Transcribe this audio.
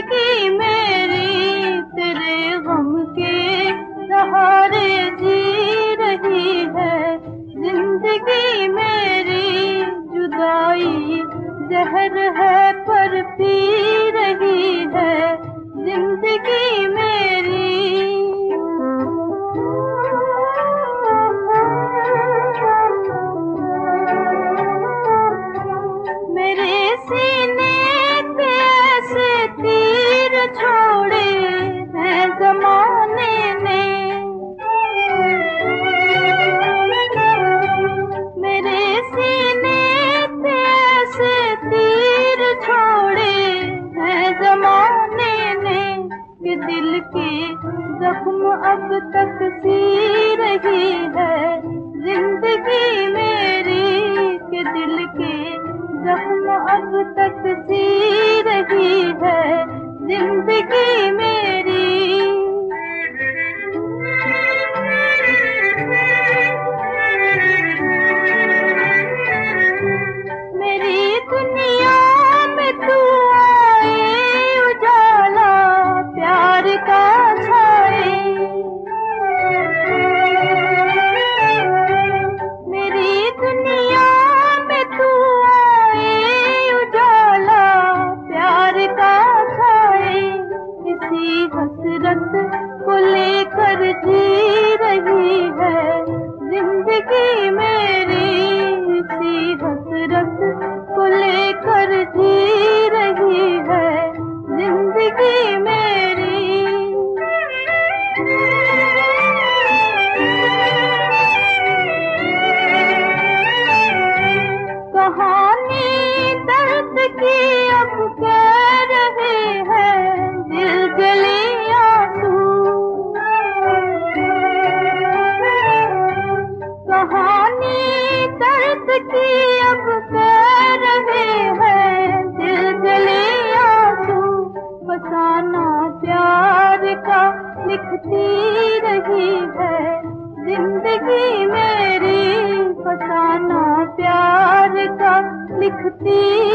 जिंदगी मेरी तेरे गम के सहारे जी रही है। जिंदगी मेरी जुदाई जहर है पर पी रही है। जिंदगी मेरी मेरे सीने पे ऐसे तीर छोड़े हैं जमाने ने। मेरे सीने पे ऐसे तीर छोड़े हैं जमाने ने कि दिल के जख्म अब तक सी रही है। जिंदगी मेरी के दिल के जख्म अब तक सी रही है। जिंदगी मेरी मेरी दुनिया में तू आए उजाला प्यार का छाए। मेरी दुनिया में तू आए उजाला प्यार का छाए। इसी हसरत को लेकर जी रही है जिंदगी मेरी। इसी हसरत को लेकर जी रही है जिंदगी मेरी। कहानी दर्द की अब कह रहे हैं दिल जले आंसू। कहानी दर्द की अब कह रहे हैं दिल जले आंसू। फसाना प्यार का लिखती रही है जिंदगी मेरी। फसाना प्यार का लिखती